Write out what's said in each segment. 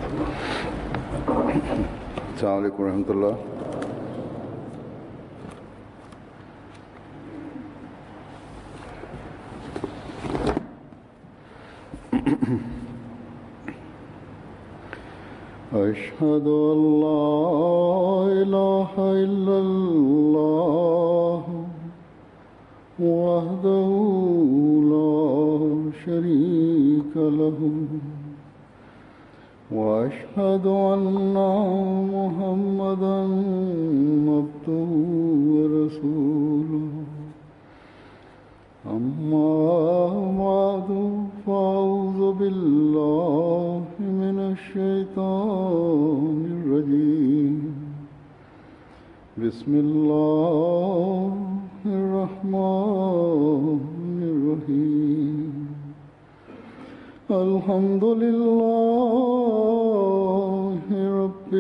Assalamu alaikum warahmatullah. أشهد أن لا إله إلا الله وحده لا شريك له وأشهد أن محمدًا عبده ورسوله أما بعد فأعوذ بالله من الشيطان الرجيم بسم الله الرحمن الرحيم الحمد لله رب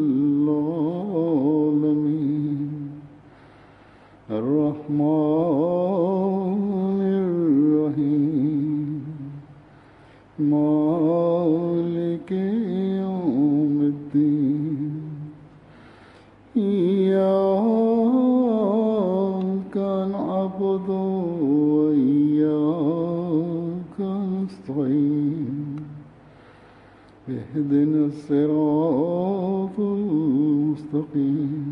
العالمين الرحمن الرحيم مالك يوم الدين إياك نعبد وإياك نستعين اهدنا الصراط المستقيم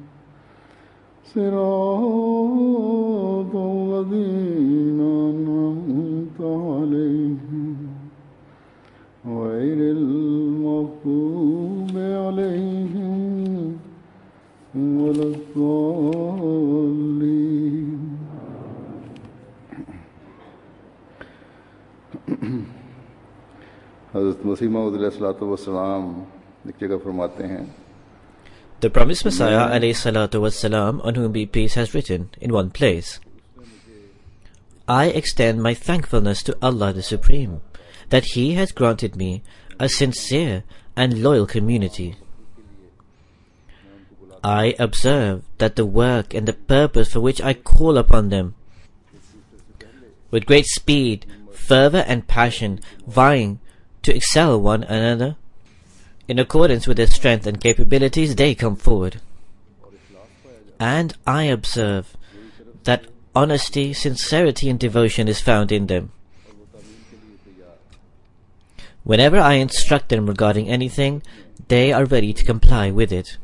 صراط الذين أنعمت عليهم غير المغضوب عليهم ولا الضالين. हज़रत मसीह मौऊद अलैहिस्सलाम एक जगह फरमाते हैं, The promised Messiah ﷺ, on whom be peace, has written in one place, I extend my thankfulness to Allah the Supreme, that He has granted me a sincere and loyal community. I observe that the work and the purpose for which I call upon them, with great speed, fervor and passion, vying to excel one another, in accordance with their strength and capabilities, they come forward. And I observe that honesty, sincerity and devotion is found in them. Whenever I instruct them regarding anything, they are ready to comply with it.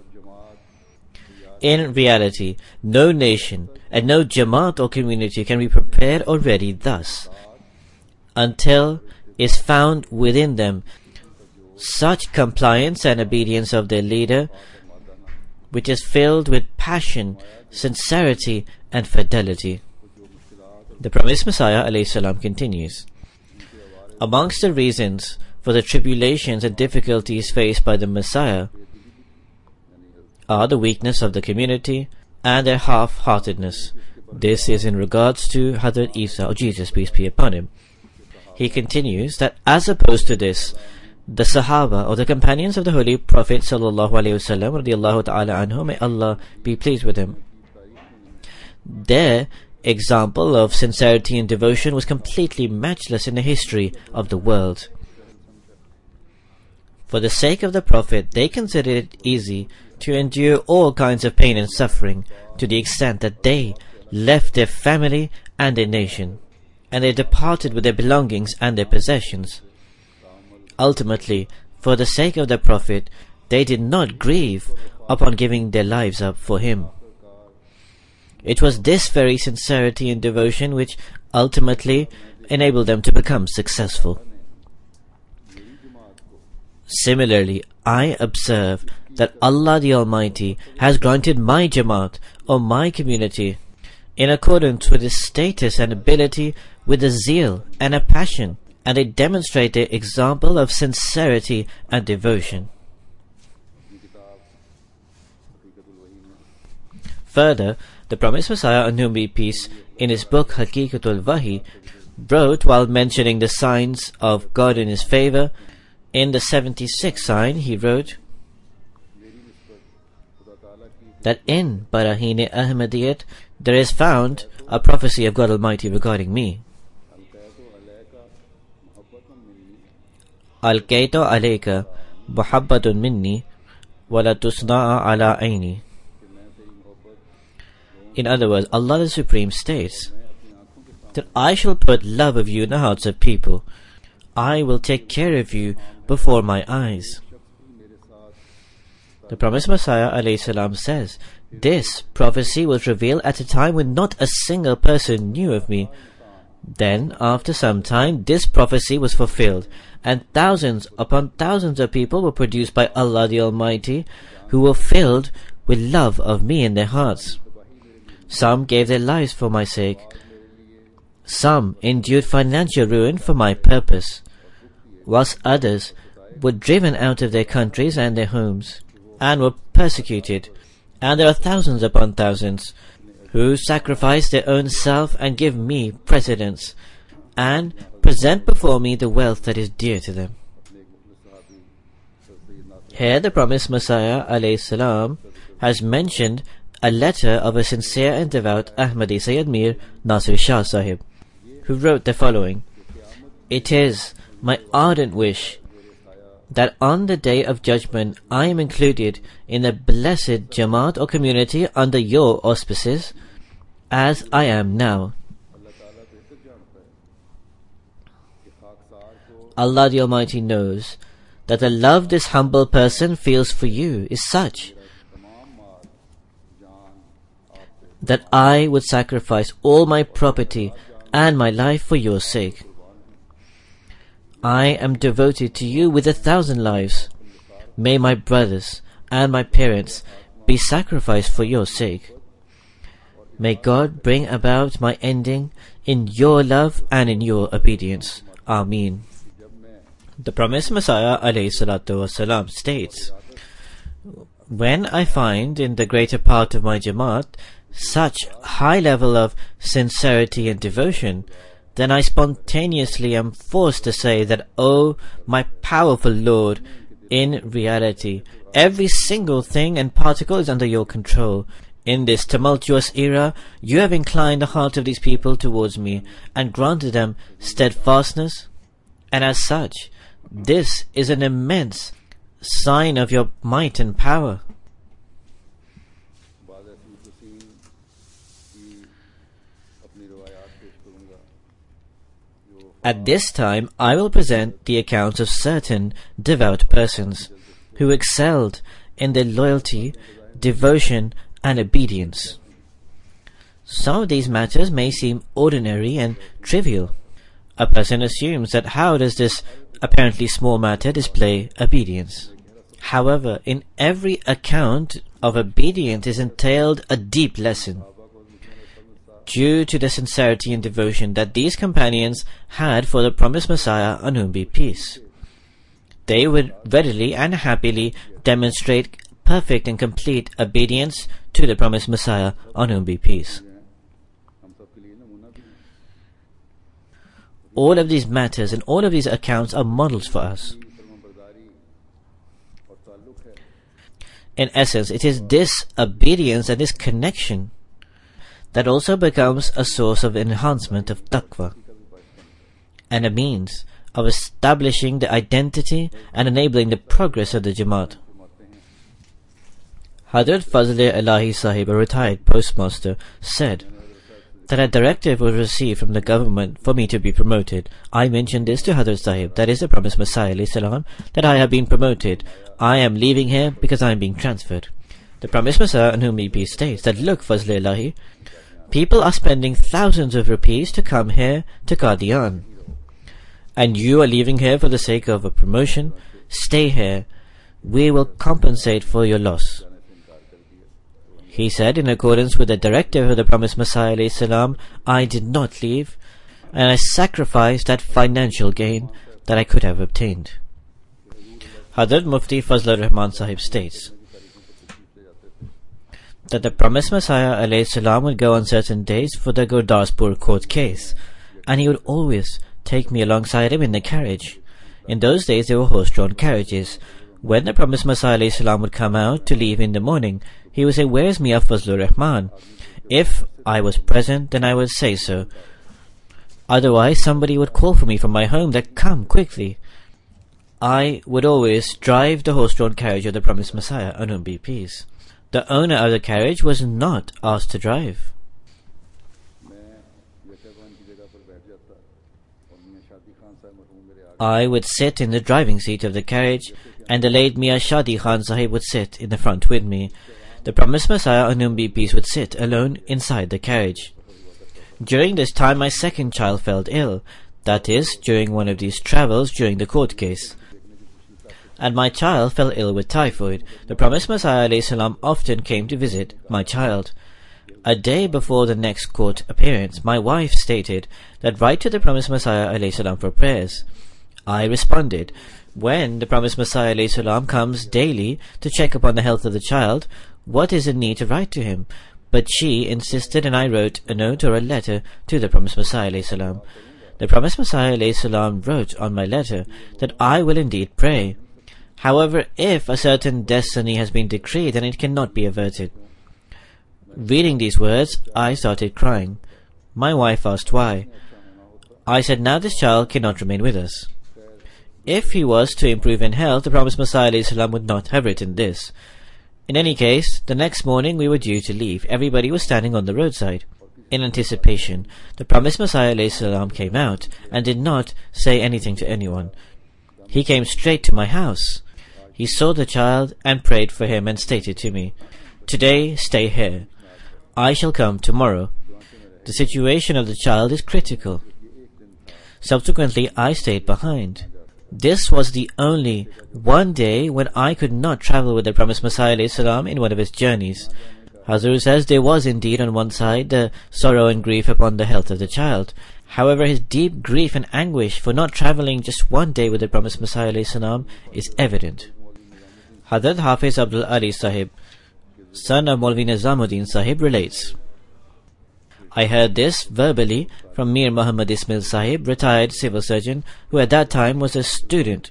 In reality, no nation and no Jamaat or community can be prepared or ready thus, until is found within them such compliance and obedience of their leader, which is filled with passion, sincerity and fidelity. The promised Messiah ﷺ continues, amongst the reasons for the tribulations and difficulties faced by the Messiah are the weakness of the community and their half-heartedness. This is in regards to Hazrat Isa, or Jesus, peace be upon him. He continues that as opposed to this, the Sahaba, or the companions of the Holy Prophet sallallahu alaihi wasallam, radiyallahu ta'ala anhu, may Allah be pleased with him, their example of sincerity and devotion was completely matchless in the history of the world. For the sake of the Prophet, they considered it easy to endure all kinds of pain and suffering, to the extent that they left their family and their nation, and they departed with their belongings and their possessions. Ultimately, for the sake of the Prophet, they did not grieve upon giving their lives up for him. It was this very sincerity and devotion which ultimately enabled them to become successful. Similarly, I observe that Allah the Almighty has granted my Jamaat, or my community, in accordance with His status and ability, with a zeal and a passion, and they demonstrate their example of sincerity and devotion. Further, the promised Messiah, on whom be peace, in his book Haqiqatul Wahi, wrote, while mentioning the signs of God in his favor, in the 76th sign he wrote that in Baraheen Ahmadiyat there is found a prophecy of God Almighty regarding me. Al-Kaito alayka muhabbatun minni wala tusna'a ala aini. In other words, Allah the Supreme states that I shall put love of you in the hearts of people. I will take care of you before my eyes. The promised Messiah ﷺ says, this prophecy was revealed at a time when not a single person knew of me. Then, after some time, this prophecy was fulfilled, and thousands upon thousands of people were produced by Allah the Almighty, who were filled with love of me in their hearts. Some gave their lives for my sake. Some endured financial ruin for my purpose, whilst others were driven out of their countries and their homes, and were persecuted. And there are thousands upon thousands who sacrifice their own self and give me precedence, and present before me the wealth that is dear to them. Here the promised Messiah ﷺ has mentioned a letter of a sincere and devout Ahmadi Sayyid Mir Nasir Shah Sahib, who wrote the following: It is my ardent wish that on the day of judgment I am included in the blessed Jamaat or community under your auspices, as I am now. Allah the Almighty knows that the love this humble person feels for you is such that I would sacrifice all my property and my life for your sake. I am devoted to you with 1,000 lives. May my brothers and my parents be sacrificed for your sake. May God bring about my ending in your love and in your obedience. Ameen. The promised Messiah ﷺ states, when I find in the greater part of my Jamaat such high level of sincerity and devotion, then I spontaneously am forced to say that, O my powerful Lord, in reality, every single thing and particle is under your control. In this tumultuous era, you have inclined the heart of these people towards me and granted them steadfastness, and as such, this is an immense sign of your might and power. At this time, I will present the accounts of certain devout persons who excelled in their loyalty, devotion, and obedience. Some of these matters may seem ordinary and trivial. A person assumes that how does this apparently small matter display obedience? However, in every account of obedience is entailed a deep lesson, due to the sincerity and devotion that these companions had for the promised Messiah, on whom be peace. They would readily and happily demonstrate perfect and complete obedience to the promised Messiah, on whom be peace. All of these matters and all of these accounts are models for us. In essence, it is this obedience and this connection that also becomes a source of enhancement of taqwa, and a means of establishing the identity and enabling the progress of the Jamaat. Hazrat Fazl-e-Ilahi Sahib, a retired postmaster, said that a directive was received from the government for me to be promoted. I mentioned this to Hazrat Sahib, that is the promised Messiah ﷺ, that I have been promoted. I am leaving here because I am being transferred. The promised Messiah, on whom be peace, states that, look, Fazl-e-Ilahi, people are spending thousands of rupees to come here to Qadian, and you are leaving here for the sake of a promotion. Stay here. We will compensate for your loss. He said, in accordance with the directive of the promised Messiah ﷺ, I did not leave, and I sacrificed that financial gain that I could have obtained. Hazrat Mufti Fazlur Rahman Sahib states that the promised Messiah ﷺ would go on certain days for the Gurdaspur court case, and he would always take me alongside him in the carriage. In those days there were horse-drawn carriages. When the promised Messiah ﷺ would come out to leave in the morning, he would say, "Where's Mia Fazlur Rahman?" If I was present, then I would say so. Otherwise, somebody would call for me from my home that, "Come quickly." I would always drive the horse-drawn carriage of the promised Messiah, on whom be peace. The owner of the carriage was not asked to drive. I would sit in the driving seat of the carriage, and the late Mian Shadi Khan Sahib would sit in the front with me. The promised Messiah, on whom be peace, would sit alone inside the carriage. During this time, my second child fell ill, that is, during one of these travels during the court case. And my child fell ill with typhoid. The promised Messiah ﷺ often came to visit my child. A day before the next court appearance, my wife stated that write to the promised Messiah ﷺ for prayers. I responded, when the promised Messiah ﷺ comes daily to check upon the health of the child, what is the need to write to him? But she insisted, and I wrote a note or a letter to the promised Messiah ﷺ. The promised Messiah ﷺ wrote on my letter that I will indeed pray. However, if a certain destiny has been decreed, then it cannot be averted. Reading these words, I started crying. My wife asked why. I said, now this child cannot remain with us. If he was to improve in health, the promised Messiah ﷺ would not have written this. In any case, the next morning we were due to leave. Everybody was standing on the roadside. In anticipation, the promised Messiah ﷺ came out and did not say anything to anyone. He came straight to my house. He saw the child and prayed for him and stated to me, today stay here. I shall come tomorrow. The situation of the child is critical. Subsequently, I stayed behind. This was the only one day when I could not travel with the promised Messiah ﷺ in one of his journeys. Hazur says there was indeed on one side the sorrow and grief upon the health of the child. However, his deep grief and anguish for not travelling just one day with the promised Messiah ﷺ is evident. Hazrat Hafiz Abdul Ali Sahib, son of Maulvi Nizamuddin Sahib, relates, I heard this verbally from Mir Muhammad Ismail Sahib, retired civil surgeon, who at that time was a student,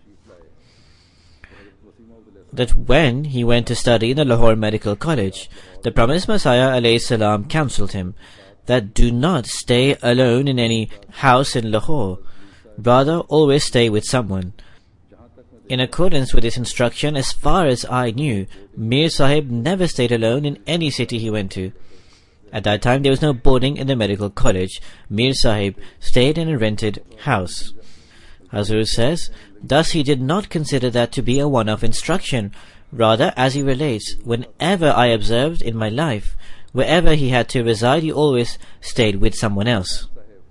that when he went to study in the Lahore Medical College, the promised Messiah ﷺ counselled him that do not stay alone in any house in Lahore, rather always stay with someone. In accordance with this instruction, as far as I knew, Mir Sahib never stayed alone in any city he went to. At that time there was no boarding in the medical college. Mir Sahib stayed in a rented house. Hazur says, thus he did not consider that to be a one-off instruction. Rather, as he relates, whenever I observed in my life, wherever he had to reside, he always stayed with someone else.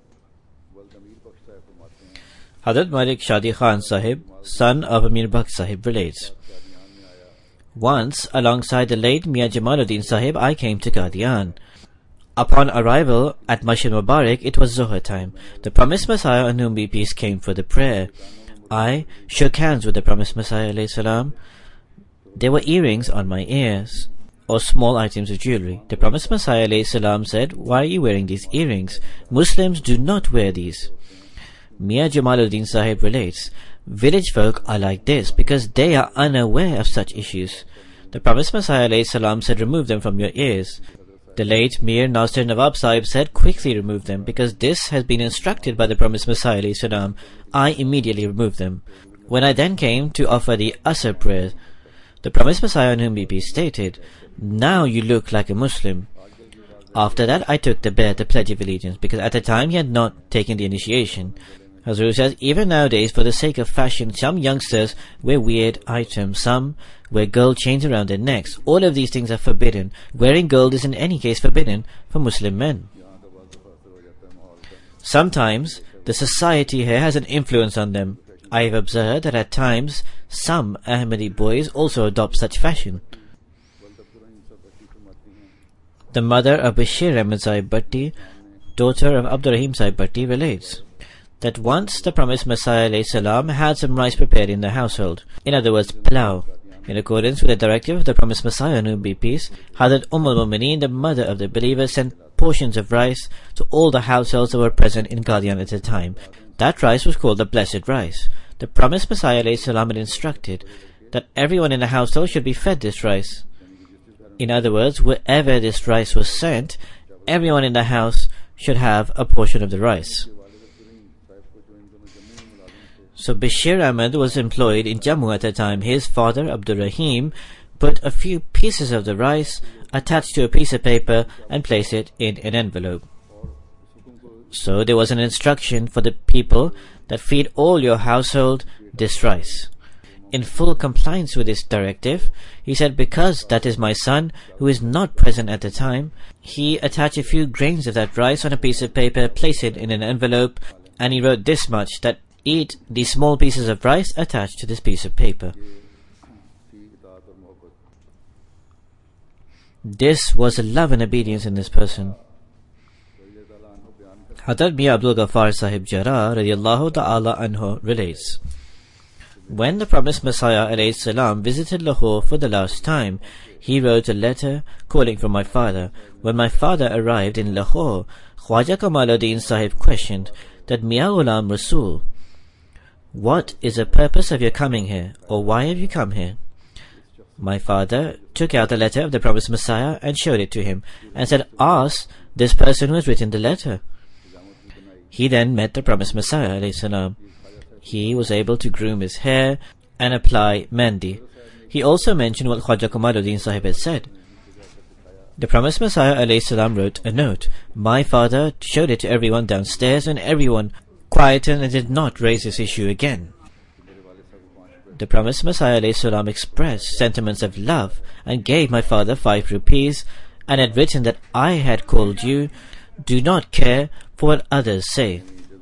Hazrat Malik Shadi Khan Sahib, son of Amir Baksh Sahib, relates, once, alongside the late Mian Jamaluddin Sahib, I came to Qadian. Upon arrival at Masjid Mubarak, it was Zuhr time. The promised Messiah, on whom be peace, came for the prayer. I shook hands with the promised Messiah ﷺ. There were earrings on my ears, or small items of jewelry. The promised Messiah ﷺ said, why are you wearing these earrings? Muslims do not wear these. Mian Jamaluddin Sahib relates, village folk are like this because they are unaware of such issues. The promised Messiah ﷺ said, remove them from your ears. The late Mir Nasir Nawab Sahib said, quickly remove them, because this has been instructed by the promised Messiah ﷺ. I immediately removed them. When I then came to offer the Asr prayer, the promised Messiah, on whom be peace, stated, now you look like a Muslim. After that I took the Bayat, the Pledge of Allegiance, because at the time he had not taken the initiation. Hazur says, even nowadays, for the sake of fashion, some youngsters wear weird items, some wear gold chains around their necks. All of these things are forbidden. Wearing gold is in any case forbidden for Muslim men. Sometimes the society here has an influence on them. I have observed that at times some Ahmadi boys also adopt such fashion. The mother of Bashir Ahmed Sahib Bhatti, daughter of Abdur Rahim Sahib Bhatti, relates that once the promised Messiah ﷺ had some rice prepared in the household, in other words, pulao. In accordance with the directive of the promised Messiah, on whom be peace, Hazrat Al-Mu'mineen, the mother of the believers, sent portions of rice to all the households that were present in Qadian at the time. That rice was called the blessed rice. The promised Messiah ﷺ had instructed that everyone in the household should be fed this rice. In other words, wherever this rice was sent, everyone in the house should have a portion of the rice. So Bashir Ahmad was employed in Jammu at the time. His father, Abdur Rahim, put a few pieces of the rice attached to a piece of paper and placed it in an envelope. So there was an instruction for the people that feed all your household this rice. In full compliance with this directive, he said, because that is my son who is not present at the time, he attached a few grains of that rice on a piece of paper, placed it in an envelope, and he wrote this much, that eat these small pieces of rice attached to this piece of paper. This was a love and obedience in this person. Hazrat Mian Abdul Ghaffar Sahib Jarrah radiyallahu ta'ala anhu relates, when the promised Messiah alayhi salam visited Lahore for the last time, he wrote a letter calling for my father. When my father arrived in Lahore, Khwaja Kamaluddin Sahib questioned that Mian Ghulam Rasul, what is the purpose of your coming here, or why have you come here? My father took out the letter of the promised Messiah and showed it to him, and said, ask this person who has written the letter. He then met the promised Messiah alayhi salam. He was able to groom his hair and apply mehndi. He also mentioned what Khwaja Kamaluddin Sahib had said. The promised Messiah alayhi salam wrote a note. My father showed it to everyone downstairs, and everyone quieted and did not raise this issue again. The promised Messiah alayhi salam expressed sentiments of love and gave my father 5 rupees and had written that I had called you, do not care for what others say.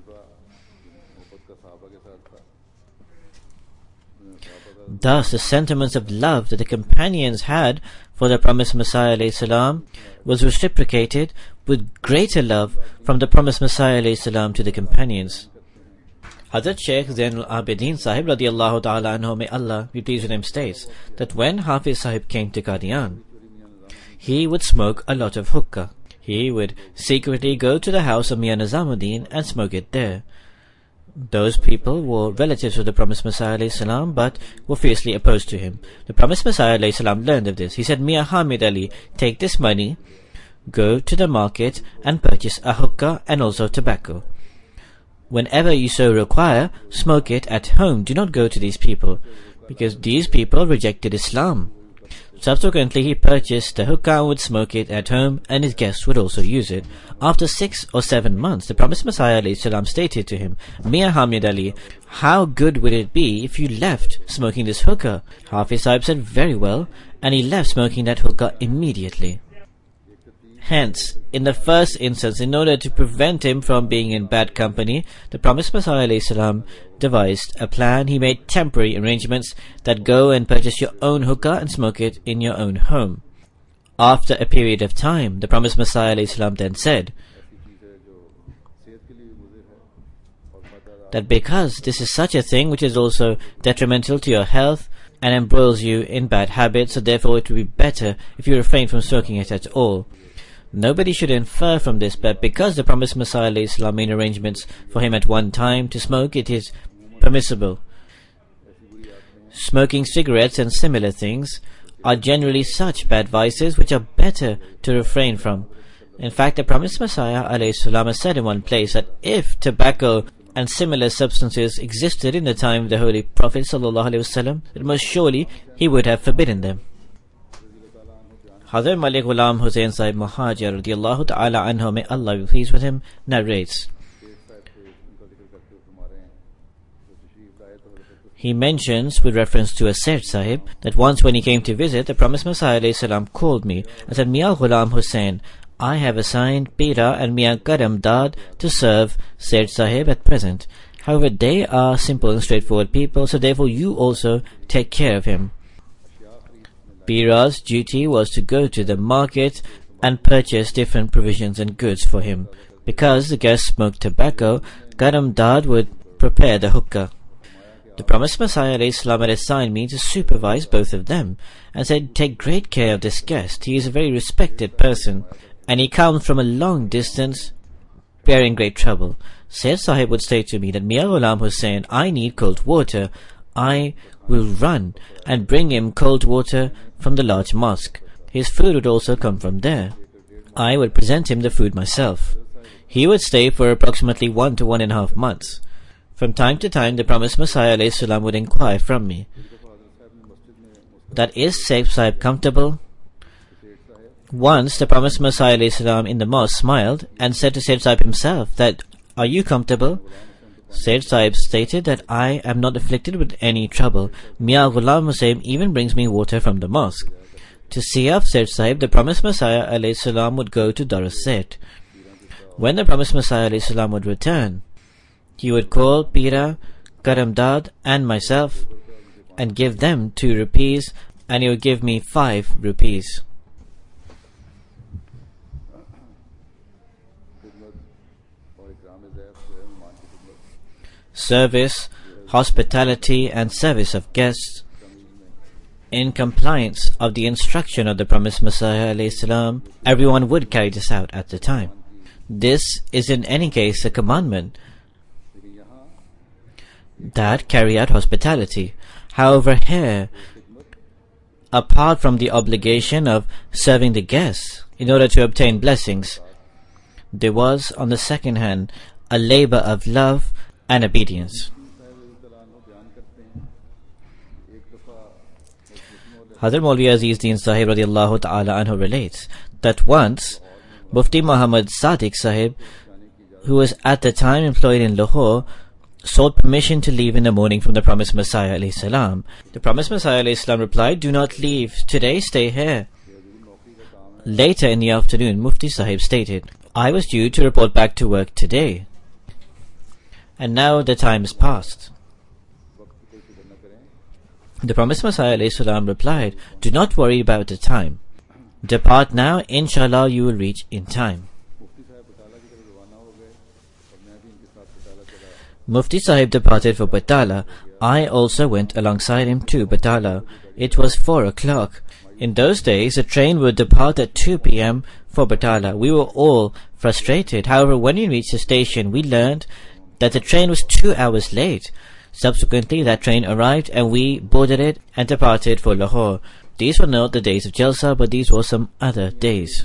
Thus, the sentiments of love that the companions had for the promised Messiah alayhi salam was reciprocated with greater love from the promised Messiah alayhi salam to the companions. Hazrat Shaykh Zainul Abidin Sahib radiyallahu ta'ala anhu, may Allah be pleased with him, states that when Hafiz Sahib came to Qadian, he would smoke a lot of hookah. He would secretly go to the house of Mian Nizamuddin and smoke it there. Those people were relatives of the promised Messiah alayhi salam, but were fiercely opposed to him. The promised Messiah alayhi salam learned of this. He said, Mian Hamid Ali, take this money, go to the market and purchase a hookah and also tobacco. Whenever you so require, smoke it at home. Do not go to these people, because these people rejected Islam. Subsequently, he purchased the hookah and would smoke it at home, and his guests would also use it. After 6 or 7 months, the promised Messiah alayhi salam stated to him, Mian Hamid Ali, how good would it be if you left smoking this hookah? Hafiz Sahib said, very well, and he left smoking that hookah immediately. Hence, in the first instance, in order to prevent him from being in bad company, the promised Messiah alayhi salam devised a plan. He made temporary arrangements that go and purchase your own hookah and smoke it in your own home. After a period of time, the promised Messiah alayhi salam then said that because this is such a thing which is also detrimental to your health and embroils you in bad habits, so therefore it would be better if you refrain from smoking it at all. Nobody should infer from this, but because the promised Messiah alayhi salam made arrangements for him at one time to smoke, it is permissible. Smoking cigarettes and similar things are generally such bad vices which are better to refrain from. In fact, the promised Messiah alayhi salam has said in one place that if tobacco and similar substances existed in the time of the Holy Prophet sallallahu alaihi wasallam, then most surely he would have forbidden them. Hazrat Malik Ghulam Hussain Sahib Muhajir radiyallahu ta'ala anhu, may Allah be pleased with him, narrates. He mentions, with reference to a Seth Sahib, that once when he came to visit, the promised Messiah alayhi salam called me and said, Mian Ghulam Hussain, I have assigned Pira and Mian Karam Dad to serve Seth Sahib at present. However, they are simple and straightforward people, so therefore you also take care of him. Pira's duty was to go to the market and purchase different provisions and goods for him. Because the guests smoked tobacco, Karam Dad would prepare the hookah. The promised Messiah ﷺ had assigned me to supervise both of them, and said, take great care of this guest. He is a very respected person, and he comes from a long distance, bearing great trouble. Sayyid Sahib would say to me that, Mian Ghulam Hussain, I need cold water. I will run and bring him cold water from the large mosque. His food would also come from there. I would present him the food myself. He would stay for approximately 1 to 1.5 months. From time to time, the promised Messiah ﷺ would inquire from me, that is Sayyid Sahib comfortable? Once the promised Messiah ﷺ in the mosque smiled and said to Sayyid Sahib himself that, are you comfortable? Sayyid Sahib stated that I am not afflicted with any trouble. Mian Ghulam Hussain even brings me water from the mosque. To see off Sayyid Sahib, the promised Messiah ﷺ would go to Darasset. When the promised Messiah ﷺ would return, he would call Pira, Karamdad and myself and give them 2 rupees, and he would give me 5 rupees. Service, hospitality and service of guests in compliance of the instruction of the promised Messiah ﷺ, everyone would carry this out at the time. This is in any case a commandment that carry out hospitality. However, here, apart from the obligation of serving the guests in order to obtain blessings, there was, on the second hand, a labor of love and obedience. Hazrat Maulvi Aziz Deen Sahib radiallahu ta'ala anhu relates that once Mufti Muhammad Sadiq Sahib, who was at the time employed in Lahore, sought permission to leave in the morning from the promised Messiah alayhi salam. The promised Messiah alayhi salam replied, do not leave today, stay here. Later in the afternoon, Mufti Sahib stated, I was due to report back to work today, and now the time is past. The promised Messiah alayhi salam replied, do not worry about the time. Depart now, inshallah you will reach in time. Mufti Sahib departed for Batala. I also went alongside him to Batala. It was 4 o'clock. In those days, a train would depart at 2 p.m. for Batala. We were all frustrated. However, when we reached the station, we learned that the train was 2 hours late. Subsequently, that train arrived and we boarded it and departed for Lahore. These were not the days of Jalsa, but these were some other days.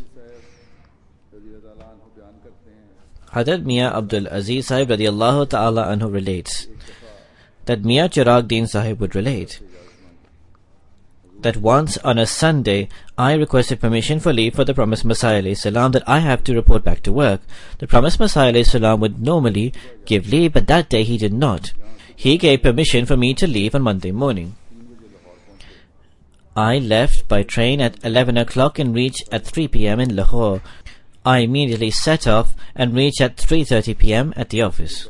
Hazrat Mian Abdul Aziz Sahib radiallahu ta'ala anhu relates that Mian Chirag Deen Sahib would relate that once on a Sunday I requested permission for leave for the promised Messiah alayhi salam, that I have to report back to work. The promised Messiah alayhi salam would normally give leave, but that day he did not. He gave permission for me to leave on Monday morning. I left by train at 11 o'clock and reached at 3 p.m. in Lahore. I immediately set off and reached at 3:30 p.m. at the office.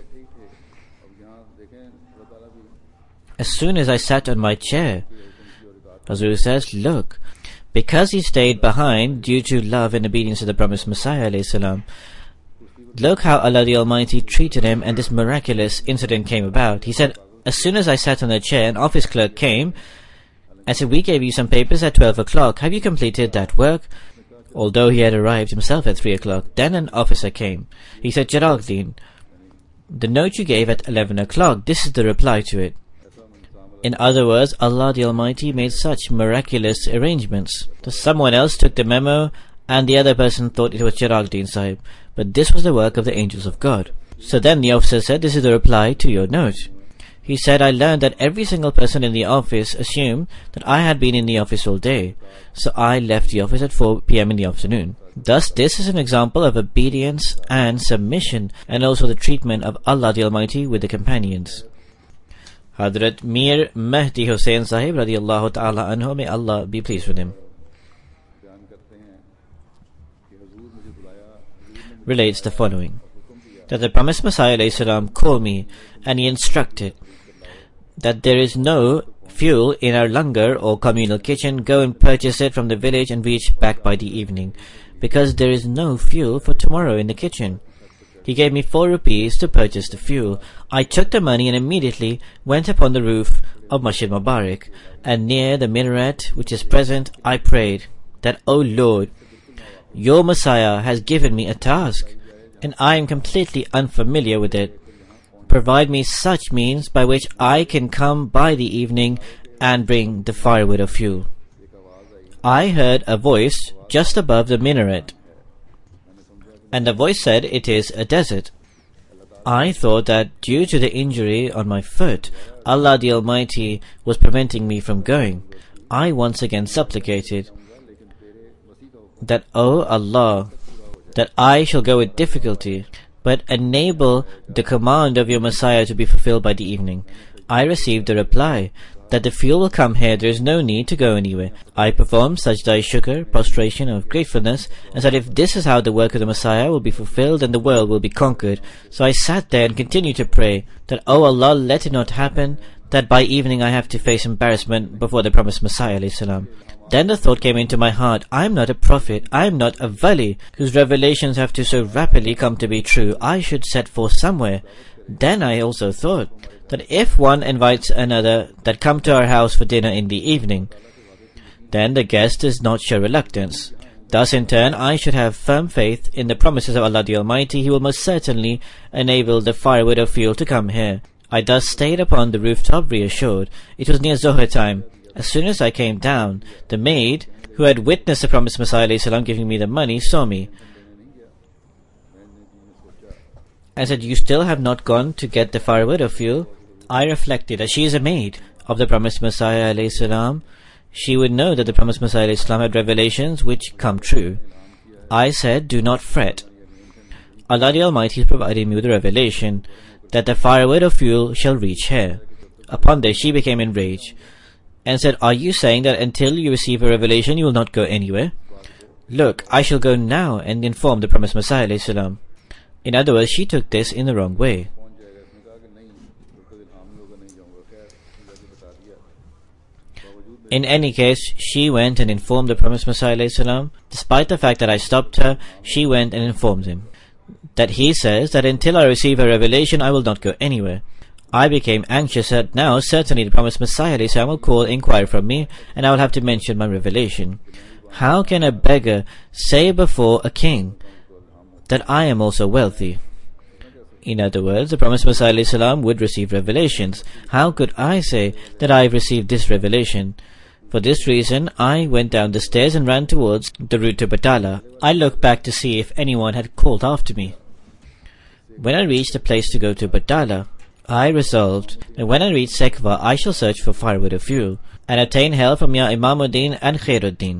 As soon as I sat on my chair, Hazur says, look, because he stayed behind due to love and obedience to the promised Messiah alayhi salam, look how Allah the Almighty treated him, and this miraculous incident came about. He said, as soon as I sat on the chair, an office clerk came and said, we gave you some papers at 12 o'clock. Have you completed that work? Although he had arrived himself at 3 o'clock. Then an officer came. He said, Chirag Deen, the note you gave at 11 o'clock, this is the reply to it. In other words, Allah the Almighty made such miraculous arrangements that someone else took the memo and the other person thought it was Chirag Deen Sahib. But this was the work of the angels of God. So then the officer said, this is the reply to your note. He said, I learned that every single person in the office assumed that I had been in the office all day. So I left the office at 4 p.m. in the afternoon. Thus, this is an example of obedience and submission, and also the treatment of Allah the Almighty with the companions. Hadrat Mir Mahdi Hussain Sahib radiallahu ta'ala anhu, may Allah be pleased with him, relates the following, that the promised Messiah alayhi salam called me and he instructed that there is no fuel in our langar or communal kitchen. Go and purchase it from the village and reach back by the evening, because there is no fuel for tomorrow in the kitchen. He gave me 4 rupees to purchase the fuel. I took the money and immediately went upon the roof of Masjid Mubarak, and near the minaret which is present, I prayed that, O Lord, your Messiah has given me a task, and I am completely unfamiliar with it. Provide me such means by which I can come by the evening and bring the firewood or fuel. I heard a voice just above the minaret, and the voice said, it is a desert. I thought that due to the injury on my foot, Allah the Almighty was preventing me from going. I once again supplicated that, O Allah, that I shall go with difficulty, but enable the command of your Messiah to be fulfilled by the evening. I received a reply that the fuel will come here, there is no need to go anywhere. I performed sajda shukr, prostration of gratefulness, and said if this is how the work of the Messiah will be fulfilled, then the world will be conquered. So I sat there and continued to pray that, O Allah, let it not happen that by evening I have to face embarrassment before the promised Messiah alayhi salam. Then the thought came into my heart, I am not a prophet, I am not a wali, whose revelations have to so rapidly come to be true. I should set forth somewhere. Then I also thought that if one invites another that come to our house for dinner in the evening, then the guest does not show reluctance. Thus in turn I should have firm faith in the promises of Allah the Almighty. He will most certainly enable the firewood or fuel to come here. I thus stayed upon the rooftop reassured. It was near Zuhr time. As soon as I came down, the maid, who had witnessed the promised Messiah alayhi salam giving me the money, saw me and said, you still have not gone to get the firewood or fuel? I reflected that she is a maid of the promised Messiah alayhi salam. She would know that the promised Messiah alayhi salam had revelations which come true. I said, do not fret. Allah the Almighty has provided me with a revelation that the firewood or fuel shall reach here. Upon this she became enraged and said, are you saying that until you receive a revelation you will not go anywhere? Look, I shall go now and inform the promised Messiah alayhi salam. In other words, she took this in the wrong way. In any case, she went and informed the promised Messiah alayhi salam. Despite the fact that I stopped her, she went and informed him that he says that until I receive a revelation I will not go anywhere. I became anxious that now certainly the promised Messiah alayhi salam will call, inquire from me, and I will have to mention my revelation. How can a beggar say before a king that I am also wealthy? In other words, the promised Messiah alayhi salam would receive revelations. How could I say that I have received this revelation? For this reason, I went down the stairs and ran towards the route to Batala. I looked back to see if anyone had called after me. When I reached the place to go to Batala, I resolved that when I reach Sekva, I shall search for firewood or fuel, and obtain help from Ya Imamuddin and Khairuddin.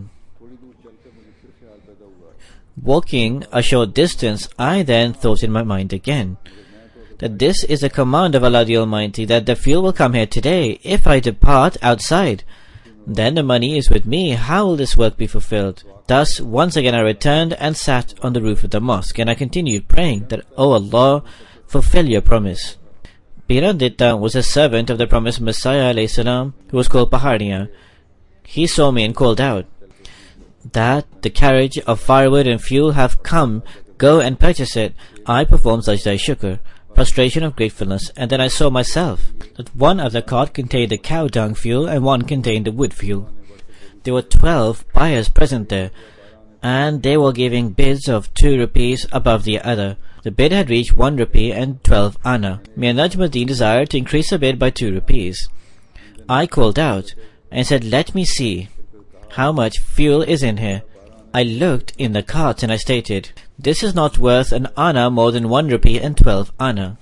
Walking a short distance, I then thought in my mind again that this is a command of Allah the Almighty, that the fuel will come here today. If I depart outside, then the money is with me. How will this work be fulfilled? Thus, once again I returned and sat on the roof of the mosque, and I continued praying that, O Allah, fulfill your promise. Biraditta was a servant of the promised Messiah alayhi salam, who was called Pahariya. He saw me and called out that the carriage of firewood and fuel have come, go and purchase it. I performed sajda shukr, prostration of gratefulness, and then I saw myself that one of the cart contained the cow dung fuel and one contained the wood fuel. There were 12 buyers present there, and they were giving bids of 2 rupees above the other. The bid had reached 1 rupee and 12 anna. Mir Najmuddin desired to increase the bid by 2 rupees. I called out and said, let me see how much fuel is in here. I looked in the cart and I stated, this is not worth an anna more than 1 rupee and 12 anna.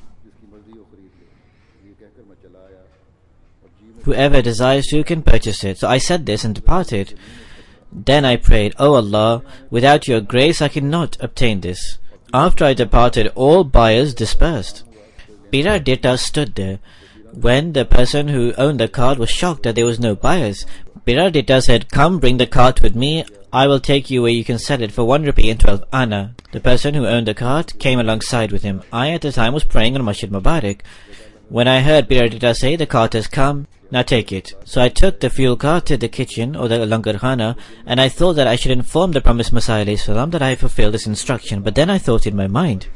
Whoever desires to can purchase it. So I said this and departed. Then I prayed, O Allah, without your grace I cannot obtain this. After I departed, all buyers dispersed. Biraditta stood there. When the person who owned the cart was shocked that there was no buyers, Biraditta said, come bring the cart with me. I will take you where you can sell it for 1 rupee and 12 anna. The person who owned the cart came alongside with him. I at the time was praying on Masjid Mubarak. When I heard Biraditta say, the cart has come, now take it. So I took the fuel cart to the kitchen or the langarkhana, and I thought that I should inform the promised Messiah alayhi salam that I have fulfilled this instruction. But then I thought in my mind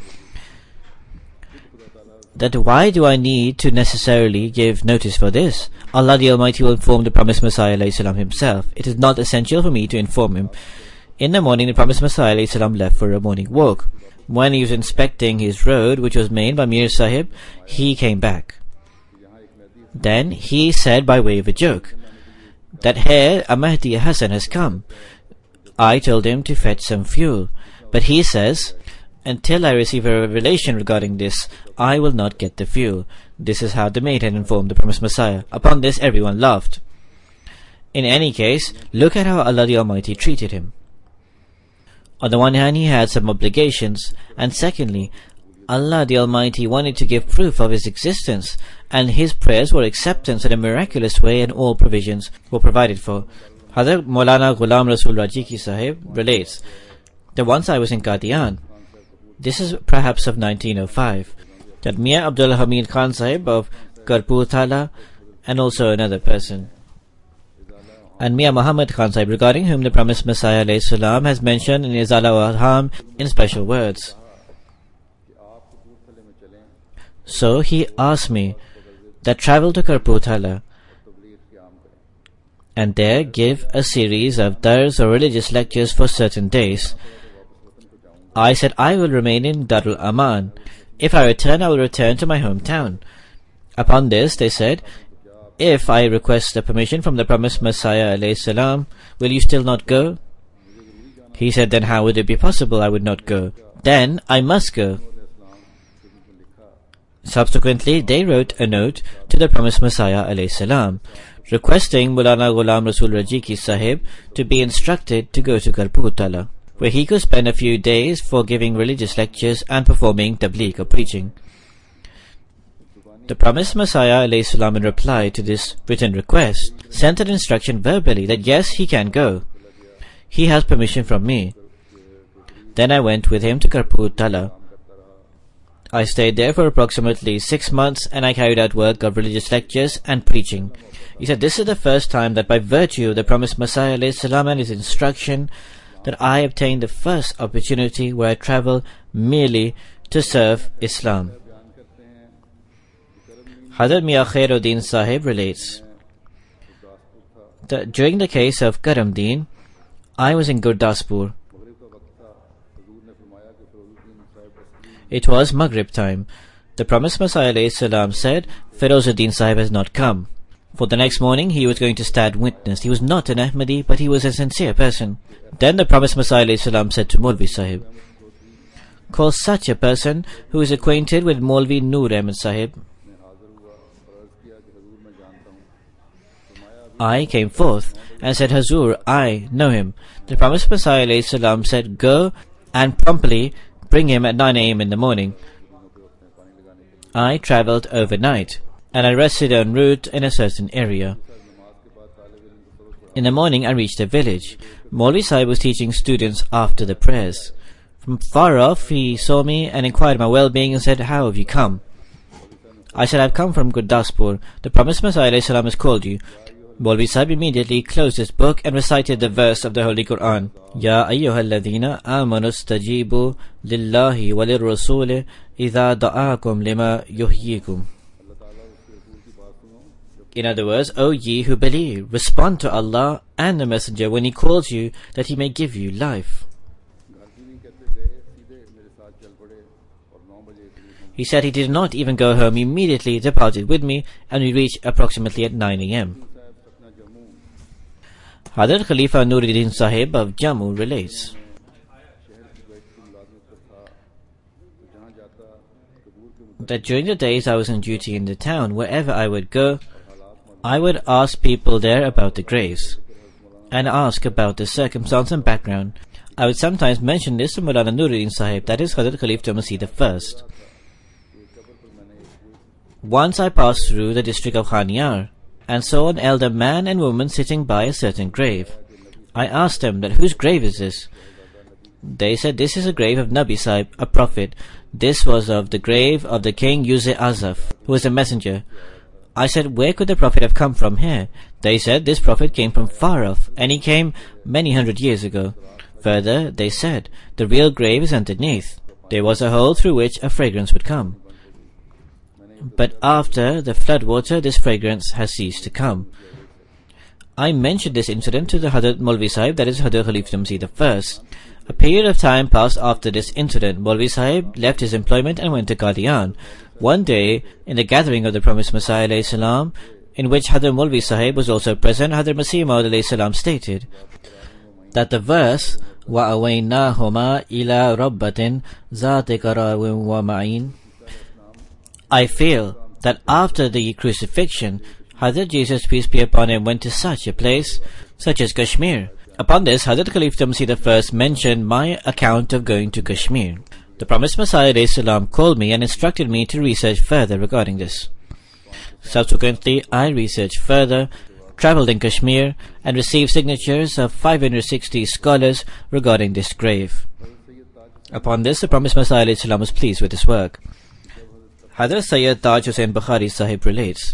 that why do I need to necessarily give notice for this? Allah the Almighty will inform the promised Messiah alayhi salam himself. It is not essential for me to inform him. In the morning, the promised Messiah alayhi salam left for a morning walk. When he was inspecting his road, which was made by Mir Sahib, he came back. Then he said by way of a joke that here a Mahdi Hassan has come. I told him to fetch some fuel, but he says, until I receive a revelation regarding this, I will not get the fuel. This is how the maid had informed the promised Messiah. Upon this, everyone laughed. In any case, look at how Allah the Almighty treated him. On the one hand, he had some obligations, and secondly, Allah the Almighty wanted to give proof of His existence, and His prayers were acceptance in a miraculous way, and all provisions were provided for. Hazrat Maulana Ghulam Rasul Rajiki Sahib relates that once I was in Qadian, this is perhaps of 1905, that Mian Abdul Hamid Khan Sahib of Karpurthala and also another person, and Mian Muhammad Khan Sahib, regarding whom the promised Messiah alayhi salam has mentioned in Izala wa Alham in special words. So he asked me that travel to Karpurthala and there give a series of dars or religious lectures for certain days. I said I will remain in Darul Aman. If I return, I will return to my hometown. Upon this, they said, if I request the permission from the promised Messiah alayhi salam, will you still not go? He said, then how would it be possible I would not go? Then I must go. Subsequently, they wrote a note to the promised Messiah alayhi salam, requesting Maulana Ghulam Rasul Rajiki Sahib to be instructed to go to Karpurthala, where he could spend a few days for giving religious lectures and performing tabligh or preaching. The promised Messiah alayhi salam, in reply to this written request, sent an instruction verbally that yes, he can go. He has permission from me. Then I went with him to Karpurthala. I stayed there for approximately 6 months, and I carried out work of religious lectures and preaching. He said, this is the first time that by virtue of the promised Messiah alayhi salam and his instruction, that I obtained the first opportunity where I travel merely to serve Islam. Hazrat Mian Khairuddin Sahib relates that during the case of Karamdeen, I was in Gurdaspur. It was Maghrib time. The promised Messiah alayhi salam said, Ferozuddin Sahib has not come. For the next morning he was going to stand witness. He was not an Ahmadi, but he was a sincere person. Then the promised Messiah alayhi salam said to Maulvi Sahib, call such a person who is acquainted with Maulvi Noor Ahmad Sahib. I came forth and said, Hazur, I know him. The promised Messiah alayhi salam said, go and promptly bring him at 9 a.m. in the morning. I travelled overnight, and I rested en route in a certain area. In the morning I reached a village. Maulvi Sahib was teaching students after the prayers. From far off he saw me and inquired my well-being and said, how have you come? I said, I have come from Gurdaspur. The promised Messiah alayhi salam has called you. Maulvi Sahib immediately closed his book and recited the verse of the Holy Quran. Ya ayyuhalladhina amanu stajibu lillahi walir rasuli idha da'akum lima yuhyikum. In other words, O ye who believe, respond to Allah and the Messenger when He calls you that He may give you life. He said he did not even go home, immediately departed with me, and we reached approximately at 9 a.m. Hazrat Khalifa Nuruddin Sahib of Jammu relates that during the days I was on duty in the town, wherever I would go, I would ask people there about the graves and ask about the circumstance and background. I would sometimes mention this to Maulana Nuruddin Sahib, that is Hazrat Khalifa Masih I. Once I passed through the district of Khaniar and saw an elder man and woman sitting by a certain grave. I asked them that whose grave is this? They said, this is a grave of Nabi Sahib, a prophet. This was of the grave of the king Yusuf Azaf, who was a messenger. I said, where could the prophet have come from here? They said, this prophet came from far off, and he came many hundred years ago. Further, they said, the real grave is underneath. There was a hole through which a fragrance would come. But after the flood water, this fragrance has ceased to come. I mentioned this incident to the Hazrat Maulvi Sahib, that is Hazrat Khalifa Masih I. A period of time passed after this incident. Maulvi Sahib left his employment and went to Qadian. One day, in the gathering of the promised Messiah alayhi salam, in which Hazrat Maulvi Sahib was also present, Hazrat Masih Maud alayhi salam stated that the verse, وَأَوَيْنَاهُمَا إِلَى رَبَّةٍ ذَاتِ قَرَارٍ وَمَعِينٍ. I feel that after the crucifixion, Hazrat Jesus, peace be upon him, went to such a place, such as Kashmir. Upon this, Hazrat Khalifa Masih I mentioned my account of going to Kashmir. The promised Messiah ﷺ called me and instructed me to research further regarding this. Subsequently, I researched further, travelled in Kashmir, and received signatures of 560 scholars regarding this grave. Upon this, the promised Messiah ﷺ was pleased with this work. Hazrat Sayyid Taj Hussain Bukhari Sahib relates,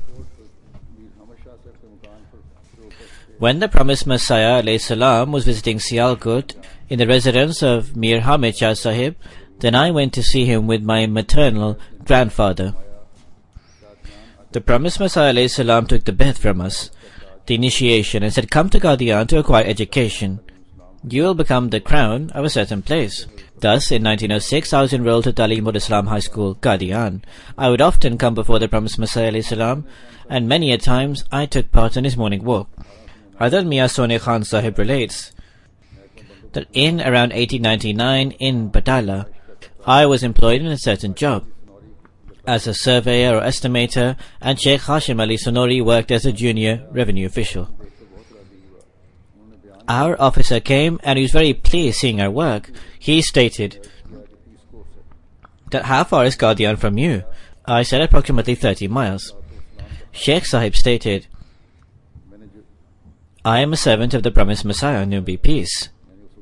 when the promised Messiah ﷺ was visiting Sialkot in the residence of Mir Hamid Shah Sahib, then I went to see him with my maternal grandfather. The promised Messiah ﷺ took the beth from us, the initiation, and said, "Come to Qadian to acquire education. You will become the crown of a certain place." Thus, in 1906, I was enrolled to Talim Islam High School, Qadian. I would often come before the promised Messiah ﷺ, and many a times I took part in his morning walk. Hazrat Mian Sone Khan Sahib relates that in around 1899 in Batala, I was employed in a certain job as a surveyor or estimator, and Sheikh Hashim Ali Sonori worked as a junior revenue official. Our officer came and he was very pleased seeing our work. He stated that, "How far is Qadian from you?" I said, "Approximately 30 miles. Sheikh Sahib stated, "I am a servant of the promised Messiah, and be peace."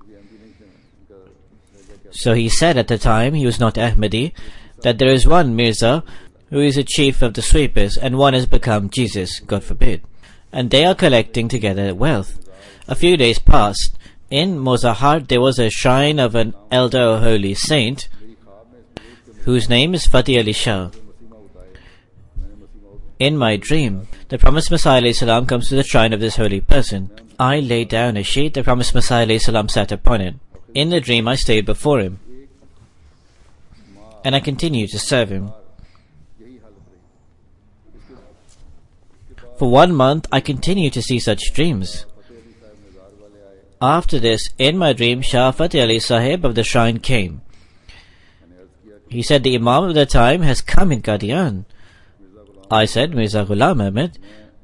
So he said at the time, he was not Ahmadi, that there is one Mirza who is a chief of the sweepers, and one has become Jesus, God forbid, and they are collecting together wealth. A few days passed. In Mozahar there was a shrine of an elder or holy saint whose name is Fatih Ali Shah. In my dream, the promised Messiah ﷺ comes to the shrine of this holy person. I laid down a sheet, the promised Messiah ﷺ sat upon it. In the dream I stayed before him, and I continued to serve him. For 1 month I continued to see such dreams. After this, in my dream, Shah Fatih Ali Sahib of the shrine came. He said, "The Imam of the time has come in Qadian." I said, "Mirza Ghulam Ahmed."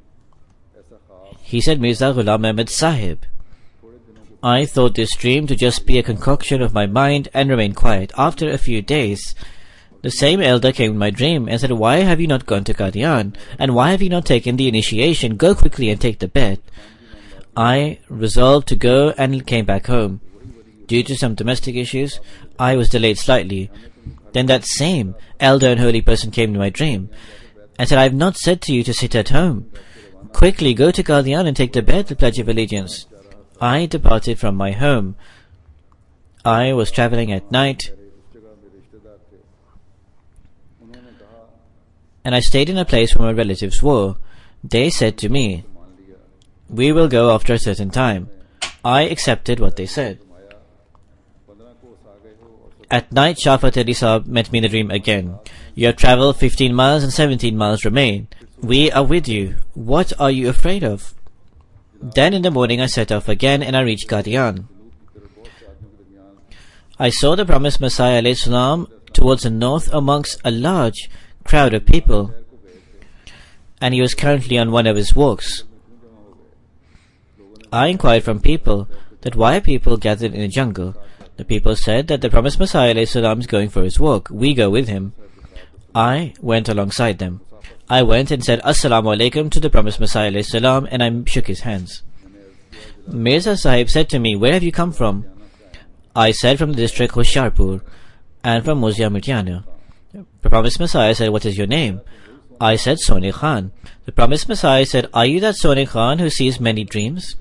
He said, "Mirza Ghulam Ahmed Sahib." I thought this dream to just be a concoction of my mind and remained quiet. After a few days, the same elder came in my dream and said, "Why have you not gone to Qadian? And why have you not taken the initiation? Go quickly and take the bet." I resolved to go and came back home. Due to some domestic issues, I was delayed slightly. Then that same elder and holy person came to my dream and said, "I have not said to you to sit at home. Quickly go to Qadian and take the bet, the Pledge of Allegiance." I departed from my home. I was travelling at night, and I stayed in a place where my relatives were. They said to me, "We will go after a certain time." I accepted what they said. At night, Shah Fatih Ali Sahib met me in the dream again. "You have travelled 15 miles and 17 miles remain. We are with you. What are you afraid of?" Then in the morning I set off again and I reached Qadian. I saw the promised Messiah ﷺ towards the north amongst a large crowd of people, and he was currently on one of his walks. I inquired from people that why are people gathered in the jungle. The people said that the promised Messiah ﷺ is going for his walk. We go with him. I went alongside them. I went and said Assalamu alaikum to the promised Messiah ﷺ, and I shook his hands. Mirza Sahib said to me, "Where have you come from?" I said, "From the district Hoshiarpur and from Muzia Mutiana." The promised Messiah said, "What is your name?" I said, "Sone Khan." The promised Messiah said, "Are you that Sone Khan who sees many dreams?"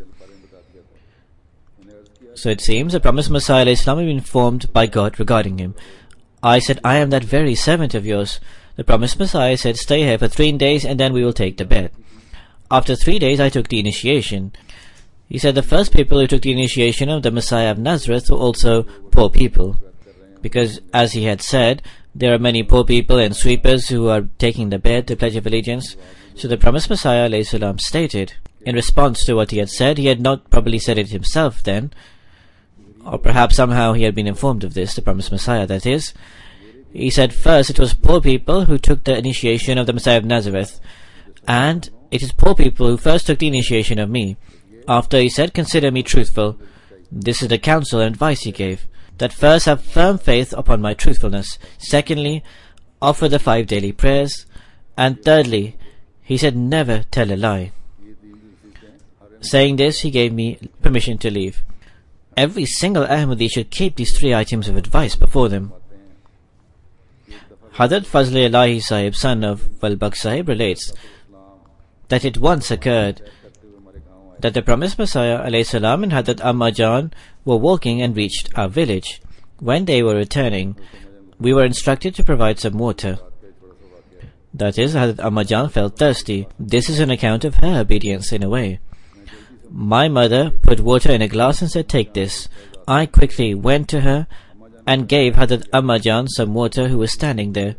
So it seems the promised Messiah ﷺ had been informed by God regarding him. I said, "I am that very servant of yours." The promised Messiah said, "Stay here for 3 days and then we will take the bet." After 3 days I took the initiation. He said the first people who took the initiation of the Messiah of Nazareth were also poor people, because as he had said, there are many poor people and sweepers who are taking the bet, the Pledge of Allegiance. So the promised Messiah ﷺ stated, in response to what he had said, he had not probably said it himself then, or perhaps somehow he had been informed of this, the promised Messiah, that is. He said, first, it was poor people who took the initiation of the Messiah of Nazareth, and it is poor people who first took the initiation of me. After he said, consider me truthful. This is the counsel and advice he gave, that first have firm faith upon my truthfulness, secondly, offer the 5 daily prayers, and thirdly, he said, never tell a lie. Saying this, he gave me permission to leave. Every single Ahmadi should keep these 3 items of advice before them. Hazrat Fazl Ilahi Sahib, son of Walbaksh Sahib, relates that it once occurred that the promised Messiah alayhi salam and Hazrat Amma Jan were walking and reached our village. When they were returning, we were instructed to provide some water. That is, Hazrat Amma Jan felt thirsty. This is an account of her obedience in a way. My mother put water in a glass and said, take this. I quickly went to her and gave Hazrat Amma Jan some water, who was standing there.